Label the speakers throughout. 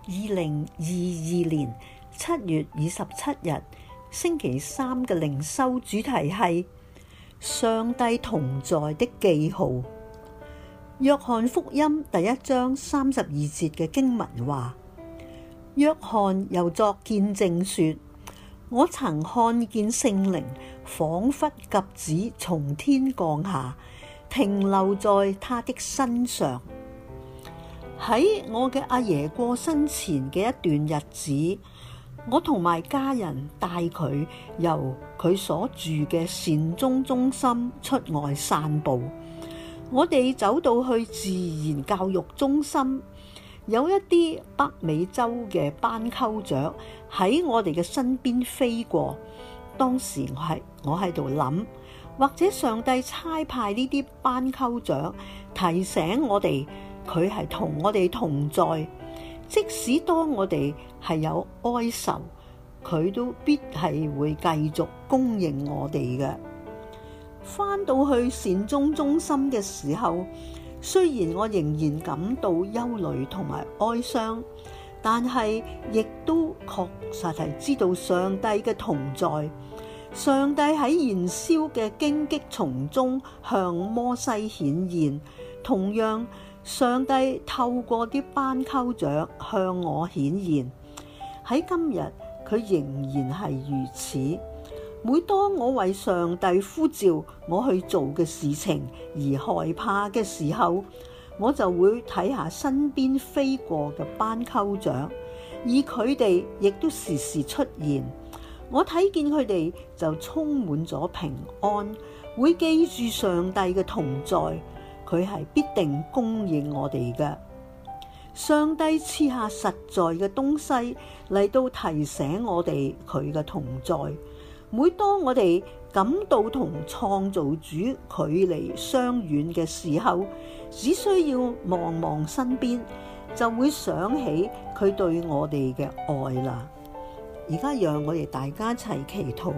Speaker 1: 2022年7月27日星期三嘅靈修主題係上帝同在的記號。約翰福音第1章32節嘅經文話：約翰又作見證說，我曾看見聖靈仿佛鴿子從天降下，停留在他的身上。喺我嘅阿爺過身前嘅一段日子，我同埋家人帶佢由佢所住嘅善終中心出外散步。我哋走到去自然教育中心，有一啲北美洲嘅斑鳩雀喺我哋嘅身邊飛過。當時我喺度諗，或者上帝差派呢啲斑鳩雀提醒我哋，佢係同我哋同在，即使當我哋係有哀愁，佢都必係會繼續供應我哋嘅。返到去善終中心嘅時候，雖然我仍然感到憂慮同埋哀傷，但係亦都確實係知道上帝嘅同在。上帝喺燃燒嘅荊棘叢中向摩西顯現，同樣上帝透過啲斑鳩雀向我顯現。喺今日，佢仍然係如此。每當我為上帝呼召我去做嘅事情而害怕嘅時候，我就會睇下身邊飛過嘅斑鳩雀，而佢哋亦都時時出現。我睇見佢哋就充滿咗平安，會記住上帝嘅同在，佢係必定供應我哋嘅。上帝賜下實在嘅東西嚟到提醒我哋佢嘅同在。每當我哋感到同創造主距離相遠嘅時候，只需要望望身邊，就會想起佢對我哋嘅愛啦。而家讓我哋大家一齊祈禱。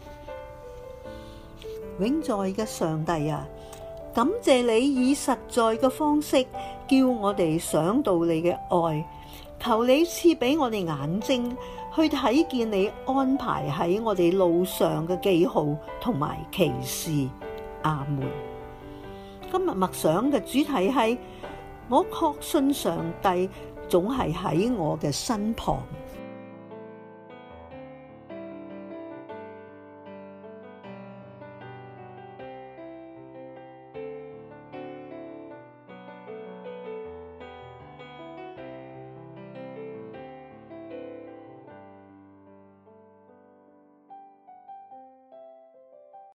Speaker 1: 永在嘅上帝啊，感謝你以實在嘅方式叫我哋想到你嘅愛，求你賜俾我哋眼睛去睇見你安排喺我哋路上嘅記號同埋奇事。阿門。今日默想嘅主題係：我確信上帝總係喺我嘅身旁。